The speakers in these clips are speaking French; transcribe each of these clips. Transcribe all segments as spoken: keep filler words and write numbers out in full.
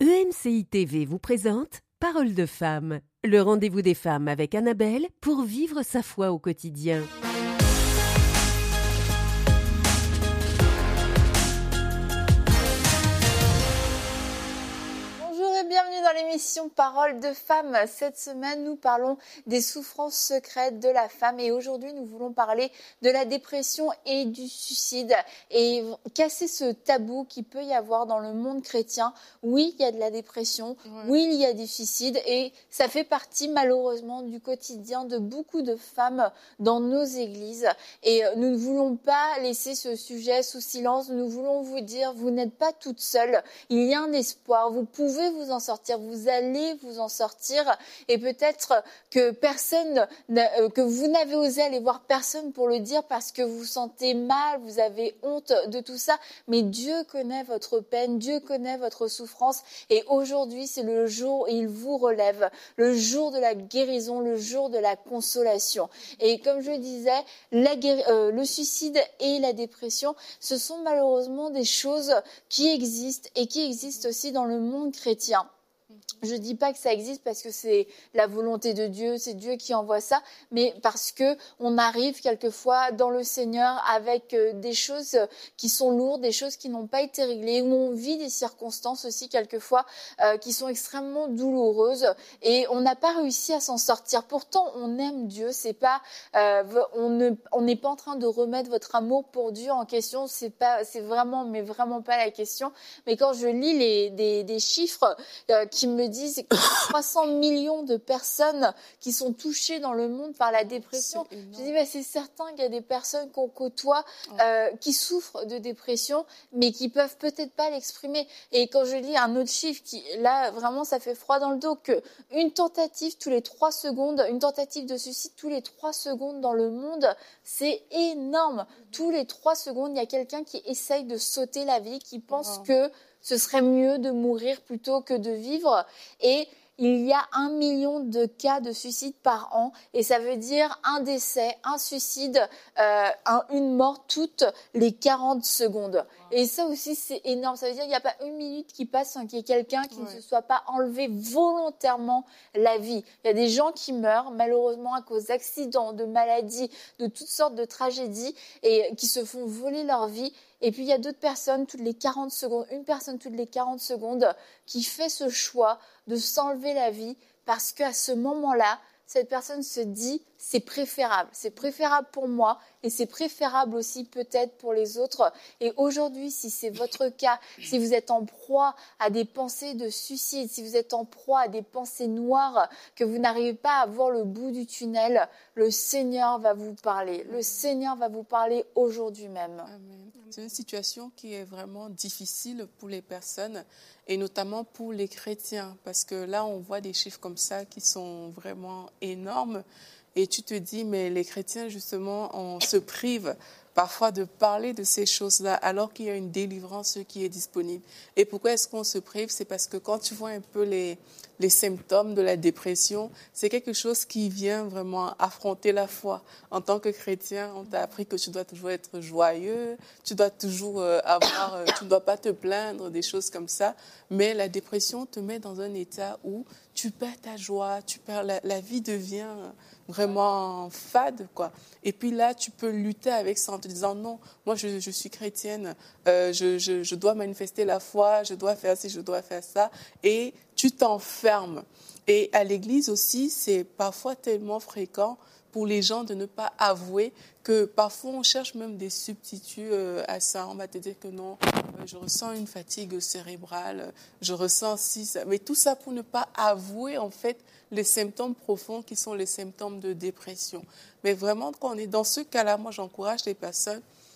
E M C I T V vous présente Parole de femme, le rendez-vous des femmes avec Annabelle pour vivre sa foi au quotidien. Bienvenue dans l'émission Parole de femme. Cette semaine, nous parlons des souffrances secrètes de la femme et aujourd'hui, nous voulons parler de la dépression et du suicide et casser ce tabou qu'il peut y avoir dans le monde chrétien. Oui, il y a de la dépression, ouais. Oui, il y a du suicide et ça fait partie malheureusement du quotidien de beaucoup de femmes dans nos églises et nous ne voulons pas laisser ce sujet sous silence. Nous voulons vous dire, vous n'êtes pas toute seule. Il y a un espoir. Vous pouvez vous en sortir, vous allez vous en sortir et peut-être que personne, que vous n'avez osé aller voir personne pour le dire parce que vous vous sentez mal, vous avez honte de tout ça, mais Dieu connaît votre peine, Dieu connaît votre souffrance et aujourd'hui c'est le jour où il vous relève, le jour de la guérison, le jour de la consolation. Et comme je disais, la guéri- euh, le suicide et la dépression, ce sont malheureusement des choses qui existent et qui existent aussi dans le monde chrétien. Je ne dis pas que ça existe parce que c'est la volonté de Dieu, c'est Dieu qui envoie ça, mais parce qu'on arrive quelquefois dans le Seigneur avec des choses qui sont lourdes, des choses qui n'ont pas été réglées, où on vit des circonstances aussi quelquefois euh, qui sont extrêmement douloureuses et on n'a pas réussi à s'en sortir. Pourtant, on aime Dieu, c'est pas, euh, on ne, on n'est pas en train de remettre votre amour pour Dieu en question, c'est pas, c'est vraiment, mais vraiment pas la question. Mais quand je lis les, des, des chiffres euh, qui me disent qu'il y a trois cents millions de personnes qui sont touchées dans le monde par la dépression. Je dis, bah, c'est certain qu'il y a des personnes qu'on côtoie euh, qui souffrent de dépression, mais qui peuvent peut-être pas l'exprimer. Et quand je lis un autre chiffre, qui, là, vraiment, ça fait froid dans le dos, qu'une tentative tous les trois secondes, une tentative de suicide tous les trois secondes dans le monde, c'est énorme. Tous les trois secondes, il y a quelqu'un qui essaye de sauter la vie, qui pense wow. que ce serait mieux de mourir plutôt que de vivre. Et il y a un million de cas de suicide par an. Et ça veut dire un décès, un suicide, euh, un, une mort toutes les quarante secondes. Et ça aussi, c'est énorme. Ça veut dire qu'il n'y a pas une minute qui passe sans qu'il y ait quelqu'un qui ouais. ne se soit pas enlevé volontairement la vie. Il y a des gens qui meurent, malheureusement, à cause d'accidents, de maladies, de toutes sortes de tragédies, et qui se font voler leur vie. Et puis, il y a d'autres personnes, toutes les quarante secondes, une personne toutes les quarante secondes, qui fait ce choix de s'enlever la vie parce qu'à ce moment-là, cette personne se dit « c'est préférable, c'est préférable pour moi et c'est préférable aussi peut-être pour les autres ». Et aujourd'hui, si c'est votre cas, si vous êtes en proie à des pensées de suicide, si vous êtes en proie à des pensées noires, que vous n'arrivez pas à voir le bout du tunnel, le Seigneur va vous parler. Le Seigneur va vous parler aujourd'hui même. Amen. C'est une situation qui est vraiment difficile pour les personnes et notamment pour les chrétiens parce que là, on voit des chiffres comme ça qui sont vraiment énormes et tu te dis, mais les chrétiens, justement, on se prive parfois de parler de ces choses-là alors qu'il y a une délivrance qui est disponible. Et pourquoi est-ce qu'on se prive? C'est parce que quand tu vois un peu les, les symptômes de la dépression, c'est quelque chose qui vient vraiment affronter la foi. En tant que chrétien, on t'a appris que tu dois toujours être joyeux, tu dois toujours euh, avoir, euh, tu ne dois pas te plaindre, des choses comme ça. Mais la dépression te met dans un état où tu perds ta joie, tu perds la, la vie devient vraiment fade, quoi. Et puis là, tu peux lutter avec ça en te disant non, moi je, je suis chrétienne, euh, je, je, je dois manifester la foi, je dois faire ci, je dois faire ça, et tu t'enfermes. Et à l'église aussi, c'est parfois tellement fréquent pour les gens de ne pas avouer que parfois on cherche même des substituts à ça. On va te dire que non, je ressens une fatigue cérébrale, je ressens ci, ça. Mais tout ça pour ne pas avouer en fait les symptômes profonds qui sont les symptômes de dépression. Mais vraiment, quand on est dans ce cas-là, moi j'encourage les personnes,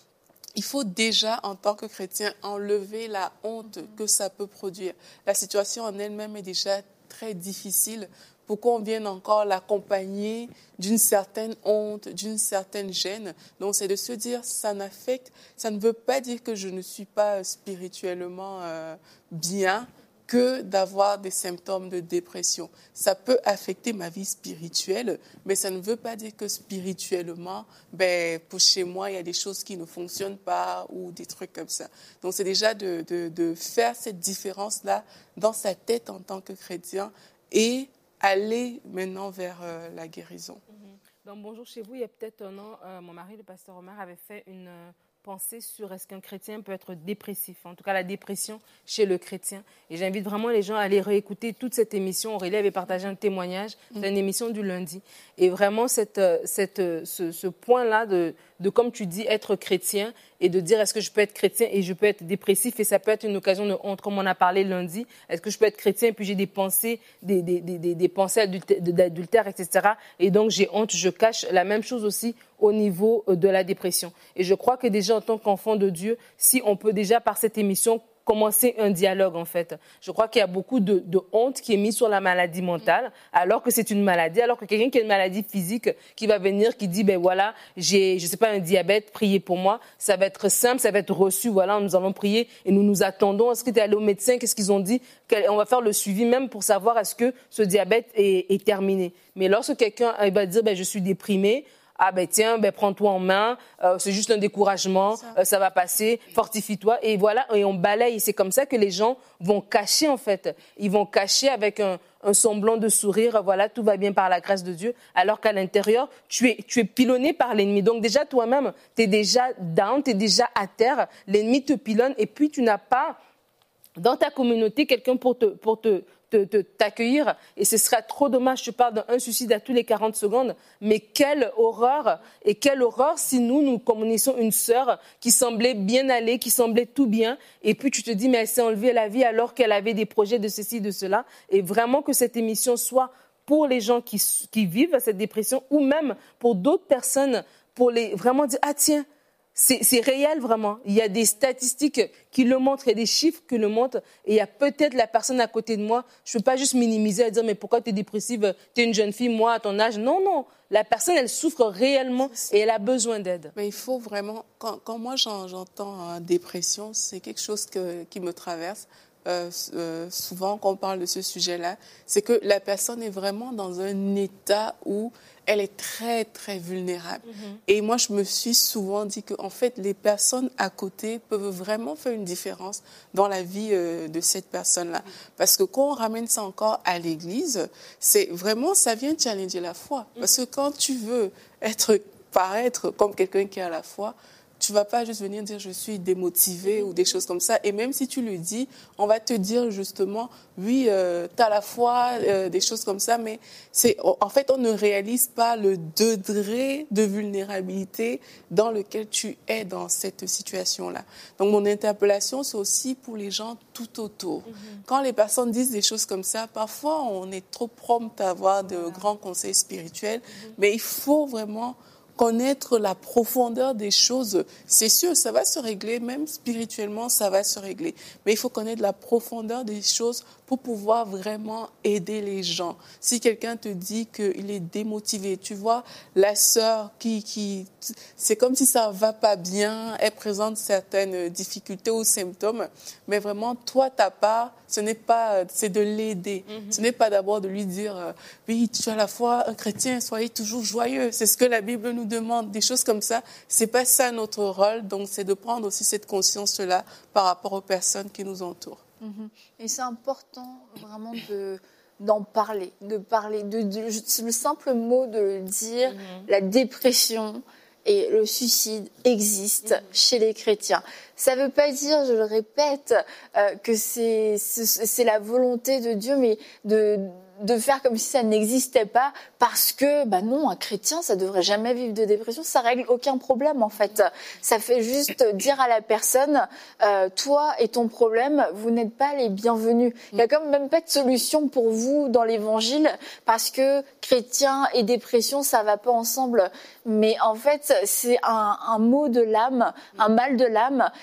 il faut déjà, en tant que chrétien, enlever la honte que ça peut produire. La situation en elle-même est déjà très difficile. Pourquoi on vienne encore l'accompagner d'une certaine honte, d'une certaine gêne? Donc, c'est de se dire, ça n'affecte, ça ne veut pas dire que je ne suis pas spirituellement euh, bien, que d'avoir des symptômes de dépression. Ça peut affecter ma vie spirituelle, mais ça ne veut pas dire que spirituellement, ben, pour chez moi, il y a des choses qui ne fonctionnent pas ou des trucs comme ça. Donc, c'est déjà de, de, de faire cette différence-là dans sa tête en tant que chrétien et aller maintenant vers euh, la guérison. Mm-hmm. Donc, bonjour chez vous, il y a peut-être un an, euh, mon mari, le pasteur Omar, avait fait une... Euh... penser sur est-ce qu'un chrétien peut être dépressif, en tout cas la dépression chez le chrétien. Et j'invite vraiment les gens à aller réécouter toute cette émission. Aurélie avait partagé un témoignage, mmh. c'est une émission du lundi. Et vraiment, cette, cette, ce, ce point-là de, de, comme tu dis, être chrétien et de dire est-ce que je peux être chrétien et je peux être dépressif et ça peut être une occasion de honte, comme on a parlé lundi. Est-ce que je peux être chrétien et puis j'ai des pensées, des, des, des, des, des pensées d'adultère, et cetera. Et donc j'ai honte, je cache. La même chose aussi au niveau de la dépression. Et je crois que déjà en tant qu'enfant de Dieu, si on peut déjà par cette émission commencer un dialogue en fait. Je crois qu'il y a beaucoup de, de honte qui est mise sur la maladie mentale, alors que c'est une maladie, alors que quelqu'un qui a une maladie physique qui va venir, qui dit ben voilà, j'ai je sais pas un diabète, priez pour moi, ça va être simple, ça va être reçu, voilà, nous allons prier et nous nous attendons. Est-ce que tu es allé au médecin, qu'est-ce qu'ils ont dit? On va faire le suivi même pour savoir est-ce que ce diabète est, est terminé. Mais lorsque quelqu'un va dire ben je suis déprimé, ah ben tiens, ben prends-toi en main, euh, c'est juste un découragement, ça. Euh, ça va passer, fortifie-toi. Et voilà, et on balaye. C'est comme ça que les gens vont cacher en fait. Ils vont cacher avec un, un semblant de sourire, voilà, tout va bien par la grâce de Dieu, alors qu'à l'intérieur, tu es, tu es pilonné par l'ennemi. Donc déjà, toi-même, tu es déjà down, tu es déjà à terre, l'ennemi te pilonne et puis tu n'as pas dans ta communauté quelqu'un pour te... Pour te Te, te, t'accueillir et ce serait trop dommage. Je parle d'un suicide à tous les quarante secondes, mais quelle horreur et quelle horreur si nous, nous connaissons une sœur qui semblait bien aller, qui semblait tout bien et puis tu te dis mais elle s'est enlevée la vie alors qu'elle avait des projets de ceci, de cela et vraiment que cette émission soit pour les gens qui, qui vivent cette dépression ou même pour d'autres personnes pour les vraiment dire ah tiens, C'est, c'est réel vraiment. Il y a des statistiques qui le montrent, il y a des chiffres qui le montrent. Et il y a peut-être la personne à côté de moi. Je ne peux pas juste minimiser et dire mais pourquoi tu es dépressive, tu es une jeune fille, moi à ton âge. Non, non. La personne, elle souffre réellement et elle a besoin d'aide. Mais il faut vraiment, quand, quand moi j'en, j'entends euh, dépression, c'est quelque chose que, qui me traverse. Euh, euh, souvent quand on parle de ce sujet-là, c'est que la personne est vraiment dans un état où elle est très, très vulnérable. Mm-hmm. Et moi, je me suis souvent dit que, en fait, les personnes à côté peuvent vraiment faire une différence dans la vie euh, de cette personne-là. Mm-hmm. Parce que quand on ramène ça encore à l'église, c'est vraiment, ça vient challenger la foi. Mm-hmm. Parce que quand tu veux être, paraître comme quelqu'un qui a la foi, tu ne vas pas juste venir dire « je suis démotivé » ou des choses comme ça. Et même si tu le dis, on va te dire justement « oui, euh, tu as la foi euh, », des choses comme ça. Mais c'est, en fait, on ne réalise pas le degré de vulnérabilité dans lequel tu es dans cette situation-là. Donc, mon interpellation, c'est aussi pour les gens tout autour. Mm-hmm. Quand les personnes disent des choses comme ça, parfois, on est trop prompt à avoir de voilà. grands conseils spirituels. Mm-hmm. Mais il faut vraiment connaître la profondeur des choses. C'est sûr, ça va se régler, même spirituellement, ça va se régler. Mais il faut connaître la profondeur des choses pour pouvoir vraiment aider les gens. Si quelqu'un te dit qu'il est démotivé, tu vois, la sœur qui, qui, c'est comme si ça va pas bien, elle présente certaines difficultés ou symptômes, mais vraiment, toi, ta part, ce n'est pas, c'est de l'aider. Mm-hmm. Ce n'est pas d'abord de lui dire, euh, oui, tu as la foi, un chrétien, soyez toujours joyeux. C'est ce que la Bible nous demande, des choses comme ça. C'est pas ça notre rôle, donc c'est de prendre aussi cette conscience-là par rapport aux personnes qui nous entourent. Mmh. Et c'est important vraiment de, d'en parler, de parler, de, de, de, le simple mot de le dire, mmh. la dépression et le suicide existent mmh. chez les chrétiens. Ça ne veut pas dire, je le répète, euh, que c'est, c'est, c'est la volonté de Dieu, mais de... de faire comme si ça n'existait pas parce que, bah non, un chrétien, ça devrait jamais vivre de dépression, ça règle aucun problème en fait. Ça fait juste dire à la personne, euh, toi et ton problème, vous n'êtes pas les bienvenus. Il y a quand même pas de solution pour vous dans l'évangile parce que chrétien et dépression, ça va pas ensemble. Mais en fait, c'est un, un mot de l'âme, un mal de l'âme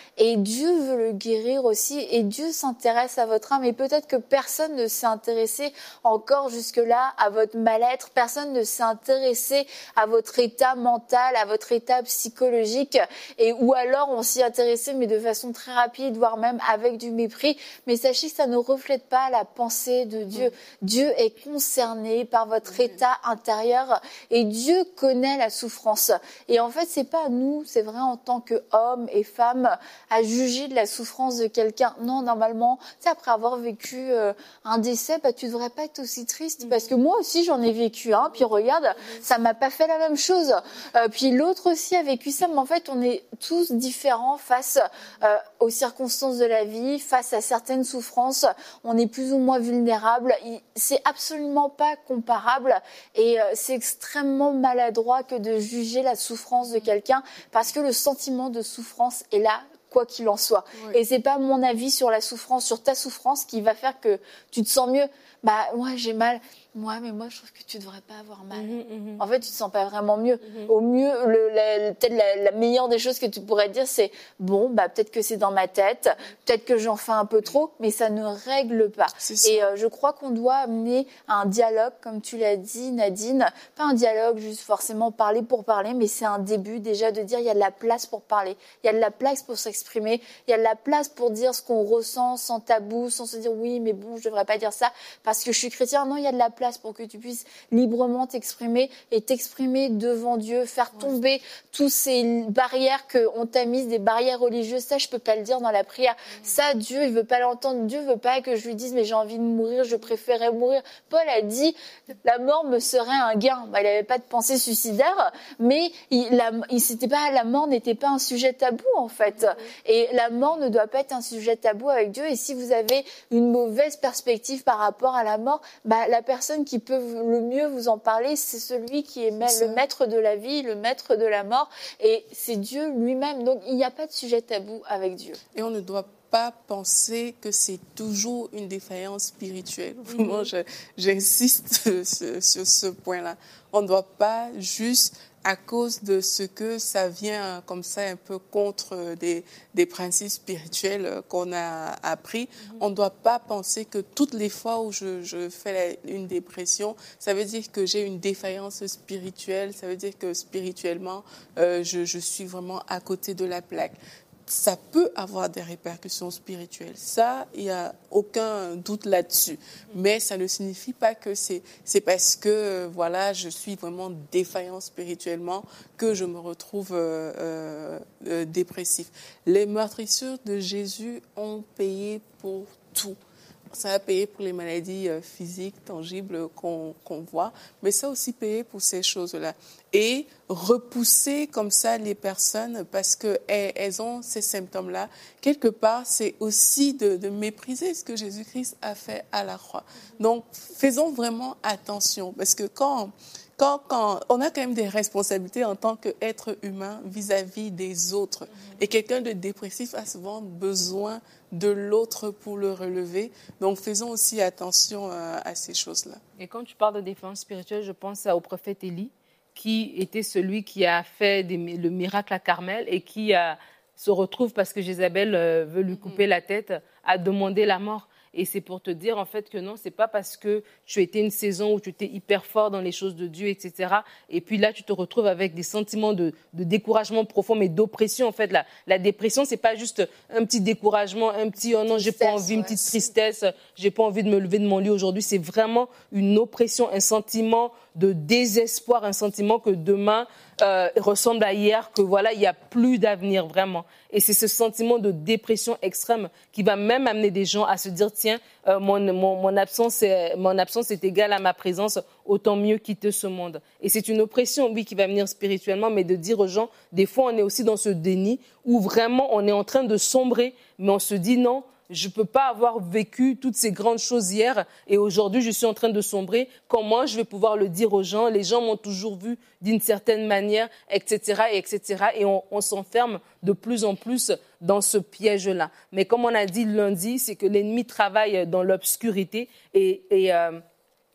et Dieu veut le guérir aussi et Dieu s'intéresse à votre âme et peut-être que personne ne s'est intéressé encore jusque-là à votre mal-être, personne ne s'est intéressé à votre état mental, à votre état psychologique et ou alors on s'y intéressait mais de façon très rapide, voire même avec du mépris. Mais sachez que ça ne reflète pas la pensée de Dieu. Mmh. Dieu est concerné par votre mmh. état intérieur et Dieu connaît la souffrance. Et en fait, c'est pas à nous, c'est vrai en tant qu'hommes et femmes, à juger de la souffrance de quelqu'un. Non, normalement, tu sais, après avoir vécu euh, un décès, bah, tu devrais pas être aussi triste. Mmh. Parce que moi aussi, j'en ai vécu un. Hein, puis regarde, mmh. ça m'a pas fait la même chose. Euh, puis l'autre aussi a vécu ça. Mais en fait, on est tous différents face euh, aux circonstances de la vie, face à certaines souffrances. On est plus ou moins vulnérable. C'est absolument pas comparable. Et euh, c'est extrêmement maladroit que de juger la souffrance de quelqu'un parce que le sentiment de souffrance est là, quoi qu'il en soit. Oui. Et c'est pas mon avis sur la souffrance, sur ta souffrance qui va faire que tu te sens mieux. Bah, moi, j'ai mal. Moi, mais moi, je trouve que tu devrais pas avoir mal. Mmh, mmh. En fait, tu te sens pas vraiment mieux. Mmh. Au mieux, le, la, peut-être la, la meilleure des choses que tu pourrais dire, c'est bon, bah peut-être que c'est dans ma tête, peut-être que j'en fais un peu trop, mais ça ne règle pas. Et euh, je crois qu'on doit amener un dialogue, comme tu l'as dit, Nadine, pas un dialogue juste forcément parler pour parler, mais c'est un début déjà de dire il y a de la place pour parler, il y a de la place pour s'exprimer, il y a de la place pour dire ce qu'on ressent sans tabou, sans se dire oui, mais bon, je devrais pas dire ça parce que je suis chrétien. Non, il y a de la place pour que tu puisses librement t'exprimer et t'exprimer devant Dieu, faire tomber toutes ces barrières qu'on t'a mises, des barrières religieuses. Ça, je peux pas le dire dans la prière. Ça, Dieu, il veut pas l'entendre. Dieu veut pas que je lui dise, mais j'ai envie de mourir, je préférais mourir. Paul a dit, la mort me serait un gain. Bah, il avait pas de pensée suicidaire, mais il, la, il, c'était pas, la mort n'était pas un sujet tabou, en fait. Et la mort ne doit pas être un sujet tabou avec Dieu. Et si vous avez une mauvaise perspective par rapport à la mort, bah, la personne qui peut le mieux vous en parler, c'est celui qui est le maître de la vie, le maître de la mort, et c'est Dieu lui-même. Donc, il n'y a pas de sujet tabou avec Dieu. Et on ne doit pas penser que c'est toujours une défaillance spirituelle. Vraiment, mm-hmm. j'insiste sur ce point-là. On ne doit pas juste à cause de ce que ça vient comme ça un peu contre des, des principes spirituels qu'on a appris. Mm-hmm. On ne doit pas penser que toutes les fois où je, je fais la, une dépression, ça veut dire que j'ai une défaillance spirituelle, ça veut dire que spirituellement, euh, je, je suis vraiment à côté de la plaque. Ça peut avoir des répercussions spirituelles. Ça, il n'y a aucun doute là-dessus. Mais ça ne signifie pas que c'est, c'est parce que, voilà, je suis vraiment défaillant spirituellement que je me retrouve euh, euh, euh, dépressif. Les meurtrissures de Jésus ont payé pour tout. Ça a payé pour les maladies euh, physiques, tangibles qu'on, qu'on voit, mais ça a aussi payé pour ces choses-là. Et repousser comme ça les personnes parce qu'elles elles ont ces symptômes-là, quelque part, c'est aussi de, de mépriser ce que Jésus-Christ a fait à la croix. Donc, faisons vraiment attention parce que quand... Quand, quand on a quand même des responsabilités en tant qu'être humain vis-à-vis des autres. Et quelqu'un de dépressif a souvent besoin de l'autre pour le relever. Donc, faisons aussi attention à, à ces choses-là. Et quand tu parles de défense spirituelle, je pense au prophète Élie, qui était celui qui a fait des, le miracle à Carmel et qui a, se retrouve, parce que Jézabel euh, veut lui couper mm-hmm. la tête, à demander la mort. Et c'est pour te dire, en fait, que non, c'est pas parce que tu étais une saison où tu étais hyper fort dans les choses de Dieu, et cetera. Et puis là, tu te retrouves avec des sentiments de, de découragement profond, mais d'oppression. En fait, la, la dépression, c'est pas juste un petit découragement, un petit, oh non, j'ai pas envie, une petite tristesse, j'ai pas envie de me lever de mon lit aujourd'hui. C'est vraiment une oppression, un sentiment de désespoir, un sentiment que demain euh, ressemble à hier, que voilà, il n'y a plus d'avenir vraiment. Et c'est ce sentiment de dépression extrême qui va même amener des gens à se dire, tiens, euh, mon, mon, mon, absence est, mon absence est égale à ma présence, autant mieux quitter ce monde. Et c'est une oppression, oui, qui va venir spirituellement, mais de dire aux gens, des fois, on est aussi dans ce déni où vraiment on est en train de sombrer, mais on se dit non, je ne peux pas avoir vécu toutes ces grandes choses hier et aujourd'hui, je suis en train de sombrer. Comment je vais pouvoir le dire aux gens? Les gens m'ont toujours vu d'une certaine manière, et cetera, et cetera. Et on, on s'enferme de plus en plus dans ce piège-là. Mais comme on a dit lundi, c'est que l'ennemi travaille dans l'obscurité et, et, euh,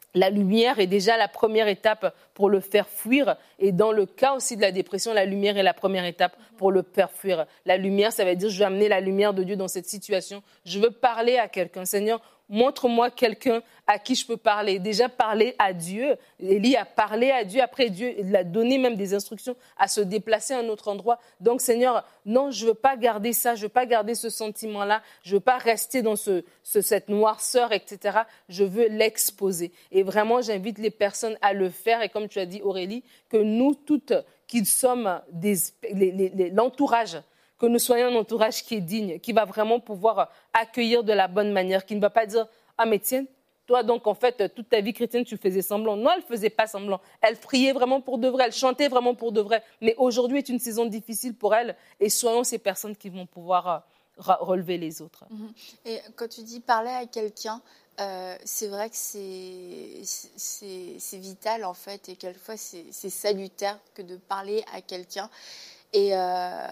la lumière est déjà la première étape pour le faire fuir. Et dans le cas aussi de la dépression, la lumière est la première étape pour le faire fuir. La lumière, ça veut dire je veux amener la lumière de Dieu dans cette situation. Je veux parler à quelqu'un. Seigneur, montre-moi quelqu'un à qui je peux parler. Déjà, parler à Dieu. Élie a parlé à Dieu. Après, Dieu il a donné même des instructions à se déplacer à un autre endroit. Donc, Seigneur, non, je ne veux pas garder ça. Je ne veux pas garder ce sentiment-là. Je ne veux pas rester dans ce, ce, cette noirceur, et cetera. Je veux l'exposer. Et vraiment, j'invite les personnes à le faire. Et comme tu as dit, Aurélie, que nous toutes, qui sommes des, les, les, les, l'entourage, que nous soyons un entourage qui est digne, qui va vraiment pouvoir accueillir de la bonne manière, qui ne va pas dire « Ah, mais tiens, toi, donc, en fait, toute ta vie chrétienne, tu faisais semblant. » Non, elle ne faisait pas semblant. Elle priait vraiment pour de vrai, elle chantait vraiment pour de vrai. Mais aujourd'hui est une saison difficile pour elle et soyons ces personnes qui vont pouvoir relever les autres. Et quand tu dis parler à quelqu'un, euh, c'est vrai que c'est, c'est, c'est vital, en fait, et quelquefois, c'est, c'est salutaire que de parler à quelqu'un. Et... Euh,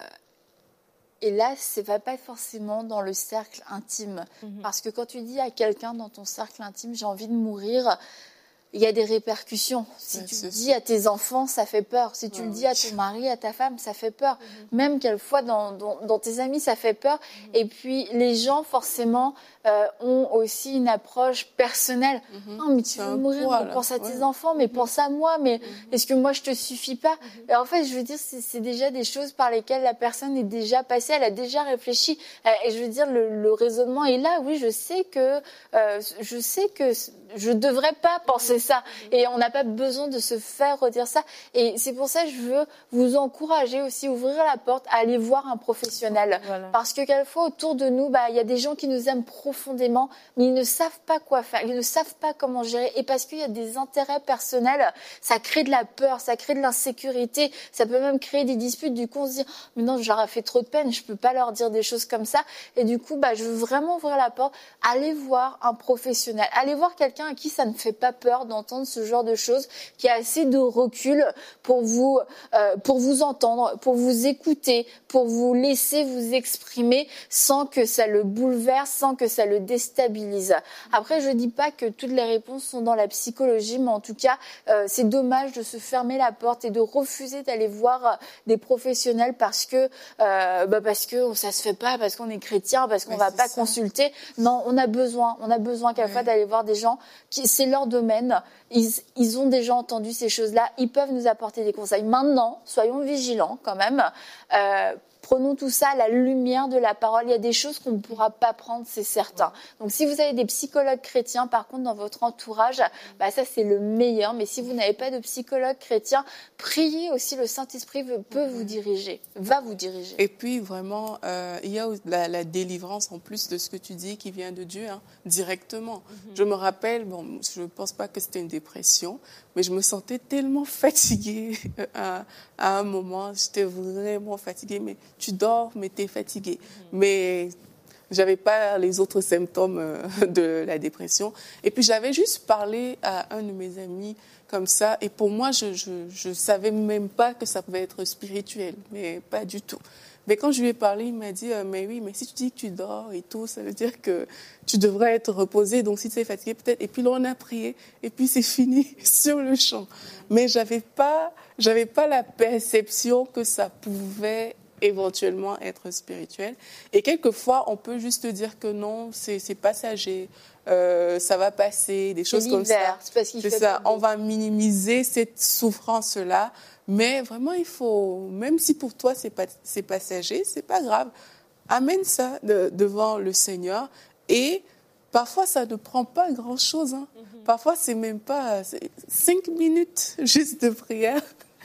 Et là, ça ne va pas forcément dans le cercle intime. Mmh. Parce que quand tu dis à quelqu'un dans ton cercle intime, j'ai envie de mourir, il y a des répercussions. Si ouais, tu le dis à tes enfants, ça fait peur. Si tu ouais, le dis à ton mari, à ta femme, ça fait peur. Mmh. Même quelquefois dans, dans, dans tes amis, ça fait peur. Mmh. Et puis, les gens, forcément, euh, ont aussi une approche personnelle. Mmh. Non, mais tu veux mourir, poids, mais pense à tes ouais. enfants, mais mmh. pense à moi, mais mmh. est-ce que moi, je te suffis pas? mmh. Et en fait, je veux dire, c'est, c'est déjà des choses par lesquelles la personne est déjà passée, elle a déjà réfléchi. Et je veux dire, le, le raisonnement est là. Oui, je sais que, euh, je sais que je devrais pas penser ça. Et on n'a pas besoin de se faire redire ça. Et c'est pour ça que je veux vous encourager aussi, ouvrir la porte, à aller voir un professionnel. Voilà. Parce que quelquefois, autour de nous, bah, il y a des gens qui nous aiment profondément, mais ils ne savent pas quoi faire, ils ne savent pas comment gérer. Et parce qu'il y a des intérêts personnels, ça crée de la peur, ça crée de l'insécurité, ça peut même créer des disputes. Du coup, on se dit, mais non, je leur ai fait trop de peine, je peux pas leur dire des choses comme ça. Et du coup, bah, je veux vraiment ouvrir la porte, aller voir un professionnel, aller voir quelqu'un à qui ça ne fait pas peur d'entendre ce genre de choses, qui a assez de recul pour vous, euh, pour vous entendre, pour vous écouter, pour vous laisser vous exprimer sans que ça le bouleverse, sans que ça le déstabilise. Après, je dis pas que toutes les réponses sont dans la psychologie, mais en tout cas, euh, c'est dommage de se fermer la porte et de refuser d'aller voir des professionnels parce que, euh, bah parce que ça se fait pas, parce qu'on est chrétien, parce qu'on ouais, va pas ça. consulter. Non, on a besoin, on a besoin quelquefois ouais. d'aller voir des gens qui, c'est leur domaine. Ils, ils ont déjà entendu ces choses-là. Ils peuvent nous apporter des conseils. Maintenant, soyons vigilants quand même. Euh, Prenons tout ça à la lumière de la parole. Il y a des choses qu'on ne pourra pas prendre, c'est certain. Donc, si vous avez des psychologues chrétiens, par contre, dans votre entourage, bah, ça, c'est le meilleur. Mais si vous n'avez pas de psychologue chrétien, priez aussi, le Saint-Esprit peut vous diriger, va vous diriger. Et puis, vraiment, euh, il y a la, la délivrance, en plus de ce que tu dis, qui vient de Dieu, hein, directement. Mm-hmm. Je me rappelle, bon, je ne pense pas que c'était une dépression, mais je me sentais tellement fatiguée à, à un moment. J'étais vraiment fatiguée, mais tu dors, mais tu es fatiguée. Mmh. Mais je n'avais pas les autres symptômes de la dépression. Et puis, j'avais juste parlé à un de mes amis comme ça. Et pour moi, je ne savais même pas que ça pouvait être spirituel, mais pas du tout. Mais quand je lui ai parlé, il m'a dit, euh, mais oui, mais si tu dis que tu dors et tout, ça veut dire que tu devrais être reposé. Donc, si tu es fatigué, peut-être. Et puis là, on a prié. Et puis, c'est fini sur le champ. Mais j'avais pas, j'avais pas la perception que ça pouvait éventuellement être spirituel. Et quelquefois, on peut juste dire que non, c'est, c'est passager. Euh, ça va passer, des choses comme ça. C'est parce qu'il c'est fait ça. On va minimiser cette souffrance-là. Mais vraiment, il faut, même si pour toi, c'est, pas, c'est passager, c'est pas grave. Amène ça de, devant le Seigneur. Et parfois, ça ne prend pas grand-chose. Hein. Mm-hmm. Parfois, c'est même pas c'est cinq minutes juste de prière.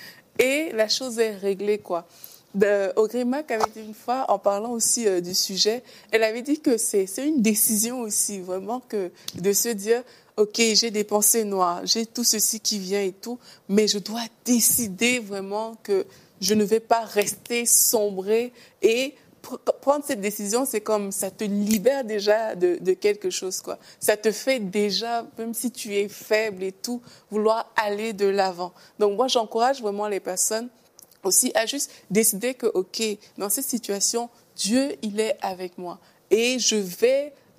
Et la chose est réglée, quoi. Ogrimac avait dit une fois, en parlant aussi euh, du sujet, elle avait dit que c'est, c'est une décision aussi, vraiment, que de se dire, OK, j'ai des pensées noires, j'ai tout ceci qui vient et tout, mais je dois décider vraiment que je ne vais pas rester sombrée. Et pr- prendre cette décision, c'est comme ça te libère déjà de, de quelque chose, quoi. Ça te fait déjà, même si tu es faible et tout, vouloir aller de l'avant. Donc moi, j'encourage vraiment les personnes aussi à juste décider que, OK, dans cette situation, Dieu, il est avec moi. Et je vais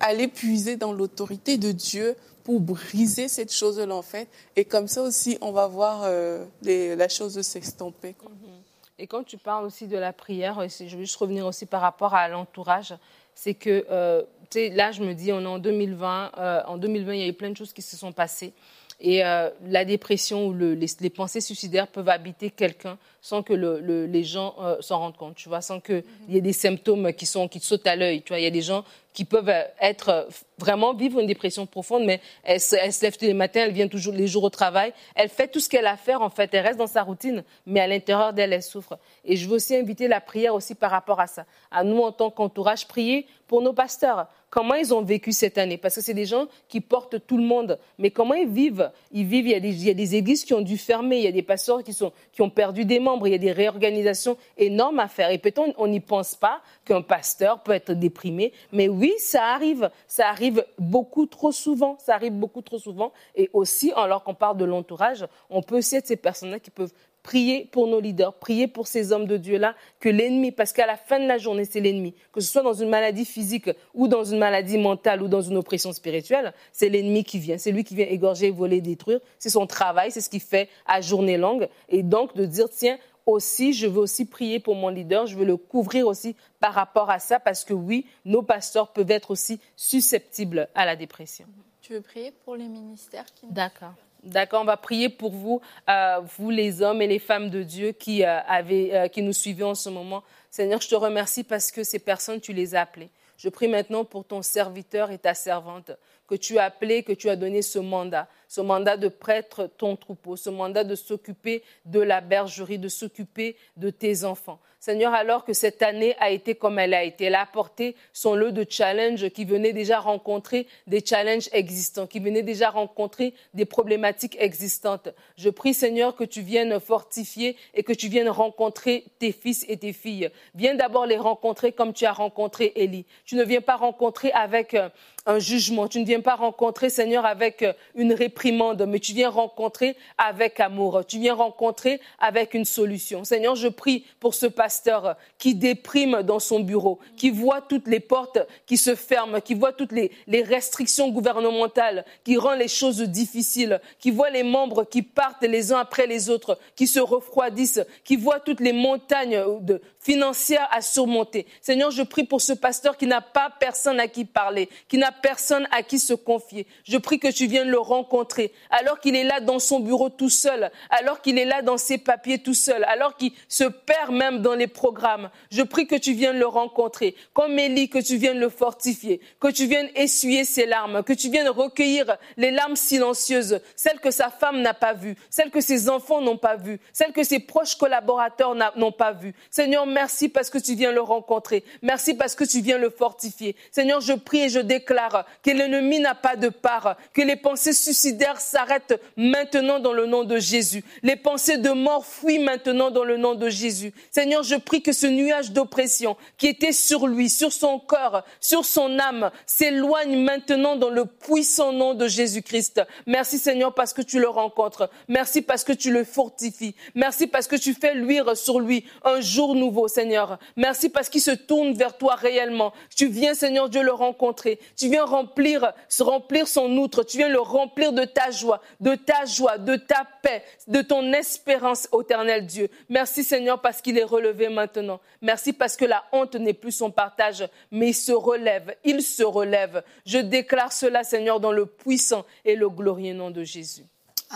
aller puiser dans l'autorité de Dieu pour briser cette chose-là, en fait. Et comme ça aussi, on va voir euh, les, la chose s'estomper, quoi. Et quand tu parles aussi de la prière, je veux juste revenir aussi par rapport à l'entourage, c'est que, euh, tu sais, là, je me dis, on est en deux mille vingt. Euh, en deux mille vingt, il y a eu plein de choses qui se sont passées. Et euh, la dépression ou le, les, les pensées suicidaires peuvent habiter quelqu'un sans que le, le, les gens euh, s'en rendent compte, tu vois, sans qu'il mm-hmm. y ait des symptômes qui, sont, qui te sautent à l'œil. Tu vois, il y a des gens qui peuvent être, vraiment vivre une dépression profonde, mais elle se, elle se lève tous les matins, elle vient toujours les jours au travail, elle fait tout ce qu'elle a à faire, en fait, elle reste dans sa routine, mais à l'intérieur d'elle, elle souffre. Et je veux aussi inviter la prière aussi par rapport à ça. À nous, en tant qu'entourage, prier pour nos pasteurs. Comment ils ont vécu cette année? Parce que c'est des gens qui portent tout le monde. Mais comment ils vivent? Ils vivent, il y a des, il y a des églises qui ont dû fermer, il y a des pasteurs qui, sont, qui ont perdu des membres, il y a des réorganisations énormes à faire. Et peut-être on n'y pense pas qu'un pasteur peut être déprimé. Mais oui, ça arrive. Ça arrive beaucoup trop souvent. Ça arrive beaucoup trop souvent. Et aussi, alors qu'on parle de l'entourage, on peut aussi être ces personnes-là qui peuvent prier pour nos leaders, prier pour ces hommes de Dieu-là, que l'ennemi, parce qu'à la fin de la journée, c'est l'ennemi, que ce soit dans une maladie physique ou dans une maladie mentale ou dans une oppression spirituelle, c'est l'ennemi qui vient, c'est lui qui vient égorger, voler, détruire, c'est son travail, c'est ce qu'il fait à journée longue, et donc de dire, tiens, aussi, je veux aussi prier pour mon leader, je veux le couvrir aussi par rapport à ça, parce que oui, nos pasteurs peuvent être aussi susceptibles à la dépression. Tu veux prier pour les ministères qui... D'accord. D'accord, on va prier pour vous, euh, vous les hommes et les femmes de Dieu qui, euh, avez, euh, qui nous suivez en ce moment. Seigneur, je te remercie parce que ces personnes, tu les as appelées. Je prie maintenant pour ton serviteur et ta servante que tu as appelé, que tu as donné ce mandat, ce mandat de prêtre ton troupeau, ce mandat de s'occuper de la bergerie, de s'occuper de tes enfants. Seigneur, alors que cette année a été comme elle a été, elle a apporté son lot de challenges qui venaient déjà rencontrer des challenges existants, qui venaient déjà rencontrer des problématiques existantes. Je prie, Seigneur, que tu viennes fortifier et que tu viennes rencontrer tes fils et tes filles. Viens d'abord les rencontrer comme tu as rencontré Élie. Tu ne viens pas rencontrer avec un jugement, tu ne viens pas rencontrer, Seigneur, avec une réprimande, mais tu viens rencontrer avec amour, tu viens rencontrer avec une solution. Seigneur, je prie pour ce pasteur qui déprime dans son bureau, qui voit toutes les portes qui se ferment, qui voit toutes les, les restrictions gouvernementales, qui rend les choses difficiles, qui voit les membres qui partent les uns après les autres, qui se refroidissent, qui voit toutes les montagnes de, financières à surmonter. Seigneur, je prie pour ce pasteur qui n'a pas personne à qui parler, qui n'a personne à qui se confier. Je prie que tu viennes le rencontrer, alors qu'il est là dans son bureau tout seul, alors qu'il est là dans ses papiers tout seul, alors qu'il se perd même dans les programmes. Je prie que tu viennes le rencontrer, comme Élie, que tu viennes le fortifier, que tu viennes essuyer ses larmes, que tu viennes recueillir les larmes silencieuses, celles que sa femme n'a pas vues, celles que ses enfants n'ont pas vues, celles que ses proches collaborateurs n'ont pas vues. Seigneur, merci parce que tu viens le rencontrer. Merci parce que tu viens le fortifier. Seigneur, je prie et je déclare que l'ennemi n'a pas de part, que les pensées suicidaires s'arrêtent maintenant dans le nom de Jésus. Les pensées de mort fuient maintenant dans le nom de Jésus. Seigneur, je prie que ce nuage d'oppression qui était sur lui, sur son corps, sur son âme, s'éloigne maintenant dans le puissant nom de Jésus-Christ. Merci Seigneur parce que tu le rencontres. Merci parce que tu le fortifies. Merci parce que tu fais luire sur lui un jour nouveau, Seigneur. Merci parce qu'il se tourne vers toi réellement. Tu viens, Seigneur Dieu, le rencontrer. Tu viens remplir, se remplir son outre. Tu viens le remplir de ta joie, de ta joie, de ta paix, de ton espérance, éternel Dieu. Merci Seigneur parce qu'il est relevé maintenant. Merci parce que la honte n'est plus son partage, mais il se relève, il se relève. Je déclare cela, Seigneur, dans le puissant et le glorieux nom de Jésus.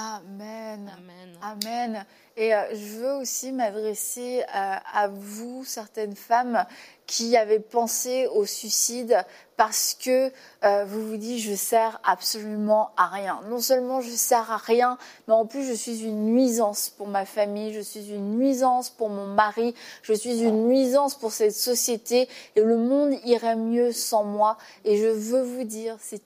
Amen. Amen. Amen. Et euh, je veux aussi m'adresser à, à vous, certaines femmes qui avaient pensé au suicide parce que euh, vous vous dites je sers absolument à rien. Non seulement je sers à rien, mais en plus je suis une nuisance pour ma famille, je suis une nuisance pour mon mari, je suis une nuisance pour cette société et le monde irait mieux sans moi. Et je veux vous dire, c'est un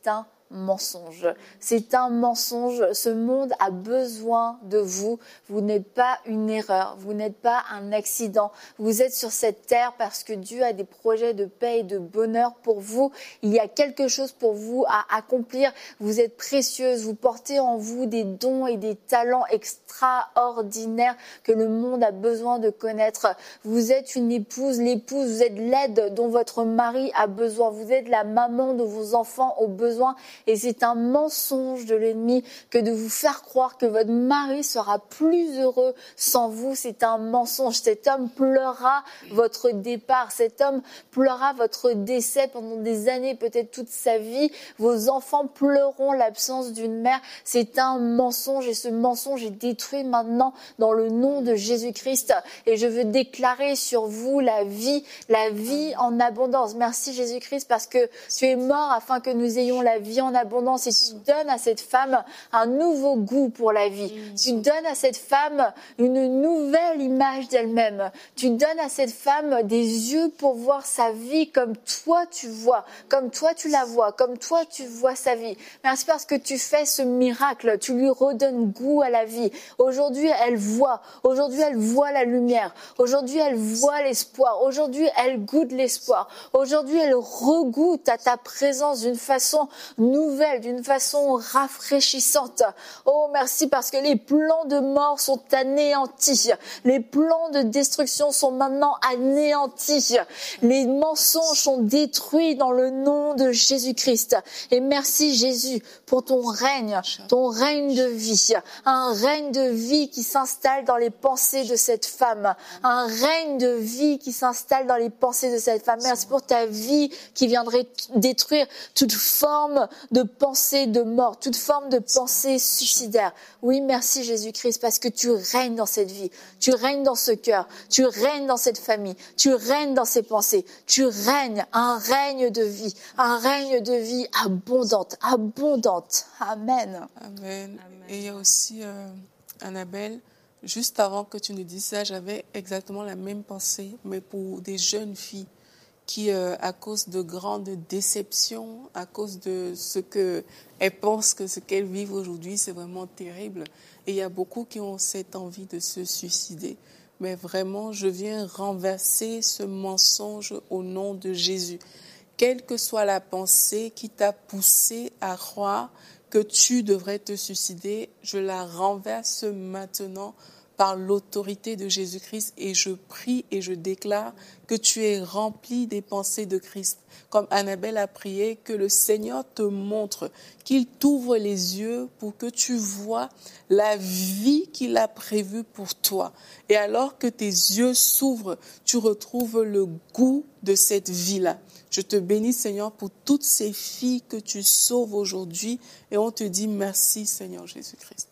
mensonge. C'est un mensonge. Ce monde a besoin de vous. Vous n'êtes pas une erreur. Vous n'êtes pas un accident. Vous êtes sur cette terre parce que Dieu a des projets de paix et de bonheur pour vous. Il y a quelque chose pour vous à accomplir. Vous êtes précieuse. Vous portez en vous des dons et des talents extraordinaires que le monde a besoin de connaître. Vous êtes une épouse. L'épouse, vous êtes l'aide dont votre mari a besoin. Vous êtes la maman dont vos enfants ont besoin. Et c'est un mensonge de l'ennemi que de vous faire croire que votre mari sera plus heureux sans vous. C'est un mensonge. Cet homme pleurera votre départ. Cet homme pleurera votre décès pendant des années, peut-être toute sa vie. Vos enfants pleureront l'absence d'une mère. C'est un mensonge et ce mensonge est détruit maintenant dans le nom de Jésus-Christ. Et je veux déclarer sur vous la vie, la vie en abondance. Merci Jésus-Christ parce que tu es mort afin que nous ayons la vie en abondance et tu donnes à cette femme un nouveau goût pour la vie. Tu donnes à cette femme une nouvelle image d'elle-même. Tu donnes à cette femme des yeux pour voir sa vie comme toi tu vois, comme toi tu la vois, comme toi tu vois sa vie. Merci parce que tu fais ce miracle, tu lui redonnes goût à la vie. Aujourd'hui, elle voit, aujourd'hui elle voit la lumière, aujourd'hui elle voit l'espoir, aujourd'hui elle goûte l'espoir, aujourd'hui elle regoute à ta présence d'une façon nouvelle, d'une façon rafraîchissante. Oh, merci parce que les plans de mort sont anéantis. Les plans de destruction sont maintenant anéantis. Les mensonges sont détruits dans le nom de Jésus-Christ. Et merci Jésus pour ton règne, ton règne de vie. Un règne de vie qui s'installe dans les pensées de cette femme. Un règne de vie qui s'installe dans les pensées de cette femme. Merci pour ta vie qui viendrait détruire toute forme de pensée de mort, toute forme de pensée suicidaire. Oui, merci Jésus-Christ parce que tu règnes dans cette vie, tu règnes dans ce cœur, tu règnes dans cette famille, tu règnes dans ces pensées, tu règnes un règne de vie, un règne de vie abondante, abondante. Amen. Amen. Amen. Et il y a aussi, euh, Annabelle, juste avant que tu nous dises ça, j'avais exactement la même pensée, mais pour des jeunes filles qui, euh, à cause de grandes déceptions, à cause de ce qu'elles pensent que ce qu'elles vivent aujourd'hui, c'est vraiment terrible. Et il y a beaucoup qui ont cette envie de se suicider. Mais vraiment, je viens renverser ce mensonge au nom de Jésus. Quelle que soit la pensée qui t'a poussé à croire que tu devrais te suicider, je la renverse maintenant par l'autorité de Jésus-Christ et je prie et je déclare que tu es rempli des pensées de Christ. Comme Annabelle a prié, que le Seigneur te montre, qu'il t'ouvre les yeux pour que tu vois la vie qu'il a prévue pour toi. Et alors que tes yeux s'ouvrent, tu retrouves le goût de cette vie-là. Je te bénis, Seigneur, pour toutes ces filles que tu sauves aujourd'hui et on te dit merci, Seigneur Jésus-Christ.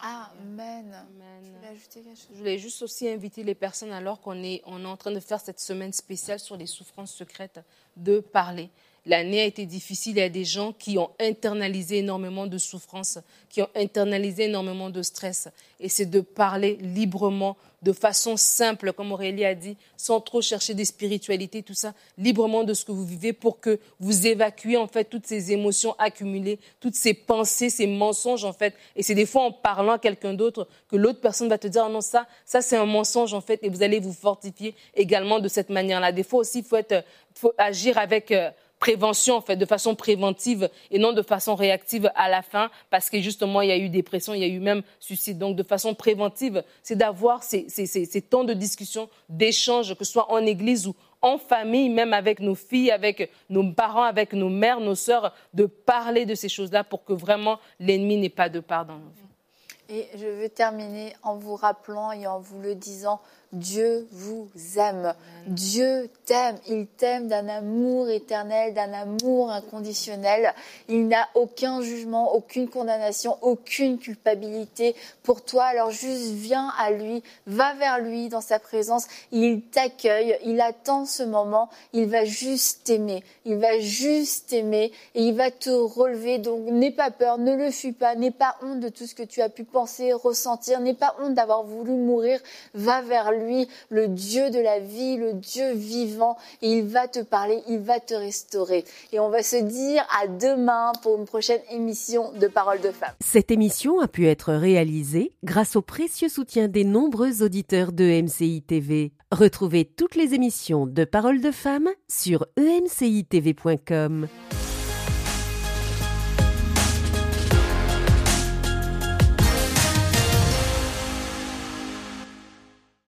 Amen. Amen. Tu veux ajouter quelque chose? Je voulais juste aussi inviter les personnes, alors qu'on est, on est en train de faire cette semaine spéciale sur les souffrances secrètes, de parler. L'année a été difficile, il y a des gens qui ont internalisé énormément de souffrances, qui ont internalisé énormément de stress. Et c'est de parler librement, de façon simple, comme Aurélie a dit, sans trop chercher des spiritualités, tout ça, librement de ce que vous vivez pour que vous évacuez en fait toutes ces émotions accumulées, toutes ces pensées, ces mensonges en fait. Et c'est des fois en parlant à quelqu'un d'autre que l'autre personne va te dire oh non, ça, ça c'est un mensonge en fait, et vous allez vous fortifier également de cette manière-là. Des fois aussi, il faut, être, faut agir avec... Euh, prévention, en fait, de façon préventive et non de façon réactive à la fin, parce que justement, il y a eu dépression, il y a eu même suicide. Donc, de façon préventive, c'est d'avoir ces, ces, ces, ces temps de discussion, d'échange, que ce soit en église ou en famille, même avec nos filles, avec nos parents, avec nos mères, nos sœurs, de parler de ces choses-là pour que vraiment l'ennemi n'ait pas de part dans nos vies. Et je veux terminer en vous rappelant et en vous le disant, Dieu vous aime. Amen. Dieu t'aime. Il t'aime d'un amour éternel, d'un amour inconditionnel. Il n'a aucun jugement, aucune condamnation, aucune culpabilité pour toi. Alors juste viens à lui, va vers lui dans sa présence. Il t'accueille, il attend ce moment. Il va juste t'aimer. Il va juste t'aimer et il va te relever. Donc n'aie pas peur, ne le fuis pas, n'aie pas honte de tout ce que tu as pu penser, ressentir. N'aie pas honte d'avoir voulu mourir. Va vers lui. lui le Dieu de la vie, le Dieu vivant, et il va te parler, il va te restaurer. Et on va se dire à demain pour une prochaine émission de Paroles de Femmes. Cette émission a pu être réalisée grâce au précieux soutien des nombreux auditeurs de E M C I T V. Retrouvez toutes les émissions de Paroles de Femmes sur e m c i t v point com.